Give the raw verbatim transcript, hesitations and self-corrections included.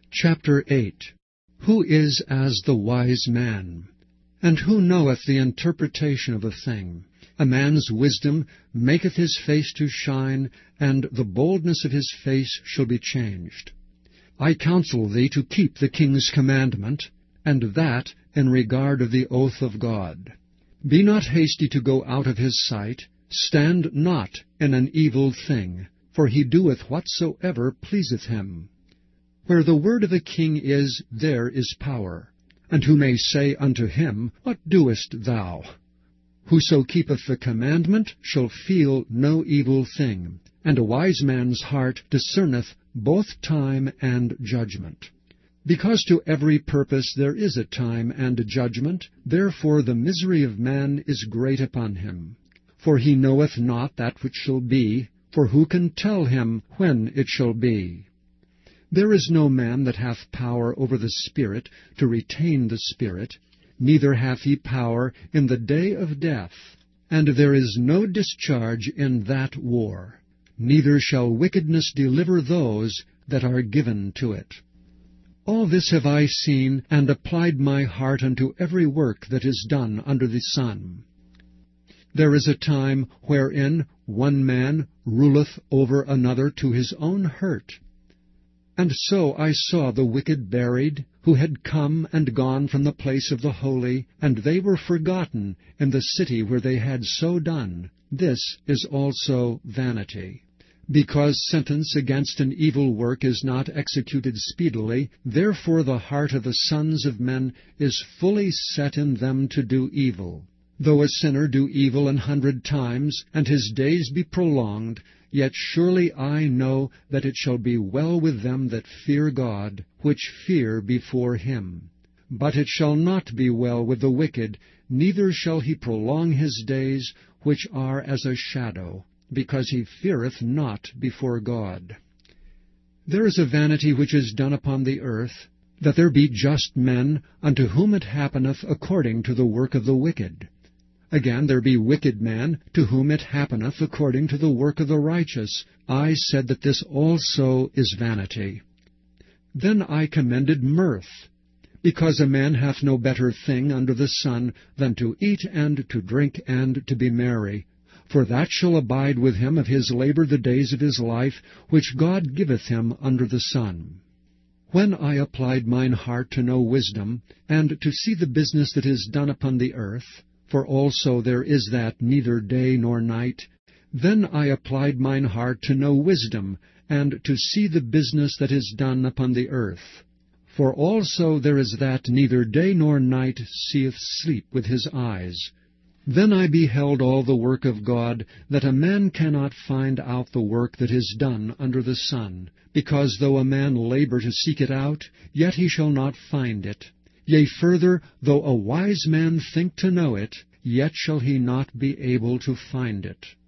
Chapter eight. Who is as the wise man? And who knoweth the interpretation of a thing? A man's wisdom maketh his face to shine, and the boldness of his face shall be changed. I counsel thee to keep the king's commandment, and that in regard of the oath of God. Be not hasty to go out of his sight, stand not in an evil thing, for he doeth whatsoever pleaseth him. Where the word of a king is, there is power. And who may say unto him, What doest thou? Whoso keepeth the commandment shall feel no evil thing, and a wise man's heart discerneth both time and judgment. Because to every purpose there is a time and a judgment, therefore the misery of man is great upon him. For he knoweth not that which shall be, for who can tell him when it shall be? There is no man that hath power over the Spirit to retain the Spirit, neither hath he power in the day of death. And there is no discharge in that war, neither shall wickedness deliver those that are given to it. All this have I seen, and applied my heart unto every work that is done under the sun. There is a time wherein one man ruleth over another to his own hurt. And so I saw the wicked buried, who had come and gone from the place of the holy, and they were forgotten in the city where they had so done. This is also vanity. Because sentence against an evil work is not executed speedily, therefore the heart of the sons of men is fully set in them to do evil. Though a sinner do evil an hundred times, and his days be prolonged, yet surely I know that it shall be well with them that fear God, which fear before him. But it shall not be well with the wicked, neither shall he prolong his days, which are as a shadow, because he feareth not before God. There is a vanity which is done upon the earth, that there be just men, unto whom it happeneth according to the work of the wicked. Again, there be wicked men, to whom it happeneth according to the work of the righteous. I said that this also is vanity. Then I commended mirth, because a man hath no better thing under the sun than to eat and to drink and to be merry. For that shall abide with him of his labor the days of his life, which God giveth him under the sun. When I applied mine heart to know wisdom, and to see the business that is done upon the earth, for also there is that neither day nor night, then I applied mine heart to know wisdom, and to see the business that is done upon the earth. For also there is that neither day nor night seeth sleep with his eyes. Then I beheld all the work of God, that a man cannot find out the work that is done under the sun, because though a man labor to seek it out, yet he shall not find it. Yea, further, though a wise man think to know it, yet shall he not be able to find it.